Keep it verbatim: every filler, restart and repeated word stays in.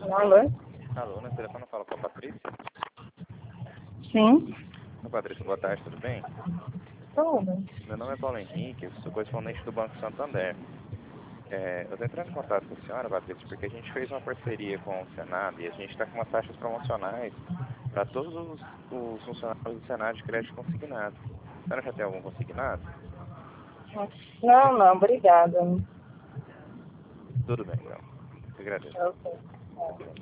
Alô? Alô, no telefone fala com a Patrícia. Sim. Oi, Patrícia, boa tarde, tudo bem? Tudo. Meu nome é Paulo Henrique, eu sou correspondente do Banco Santander. É, eu estou entrando em contato com a senhora, Patrícia, porque a gente fez uma parceria com o Senado e a gente está com umas taxas promocionais para todos os, os funcionários do Senado de crédito consignado. A senhora já tem algum consignado? Não, não, obrigada. Tudo bem, então. Eu agradeço. Ok.